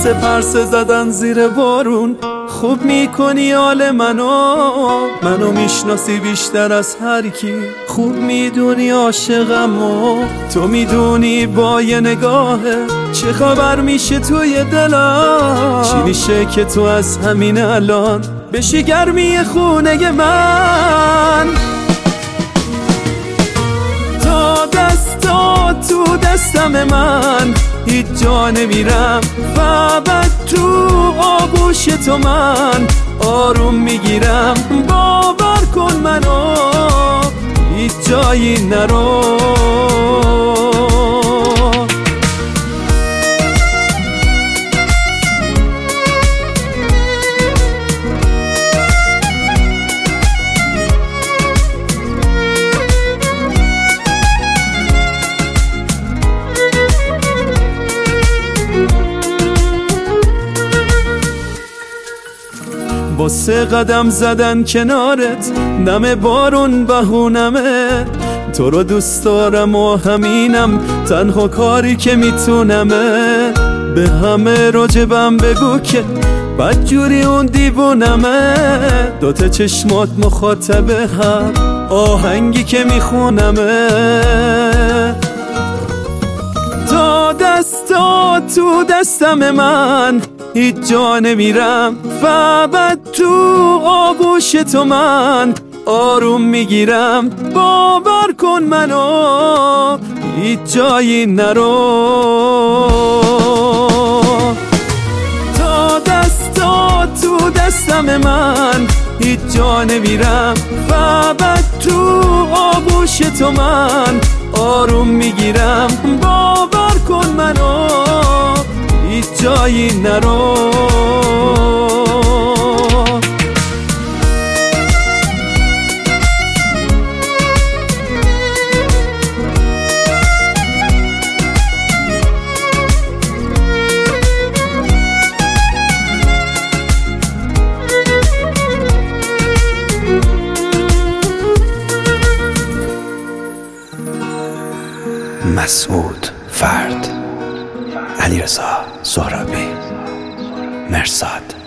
مثل پرسه زدن زیر بارون خوب میکنی حال منو میشناسی بیشتر از هر کی، خوب میدونی عاشقم و تو میدونی با یه نگاهه چه خبر میشه توی دلم. چی میشه که تو از همین الان بشی گرمی خونه من؟ تا دستا تو دستم من هیچ جا نمیرم، فقط تو آغوش تو من آروم میگیرم. باور کن منو هیچ جایی نرو. واسه قدم زدن کنارت نم بارون بهونمه، تو رو دوست دارم و همینم تنها کاری که میتونمه. به همه راجبم بگو که بدجوری اون دیوونمه، دوتا چشمات مخاطبه هر آهنگی که میخونمه. تا دستا تو دستم من هیچ جا نمیرم، فقط تو آغوش تو من آروم میگیرم. باور کن منو هیچ جایی نرو. تا دستا تو دستم من هیچ جا نمیرم، فقط تو آغوش تو من آروم میگیرم. باور کن منو هیچ جایی نرو. مسعود فرد، علیرضا سهرابی، مرصاد.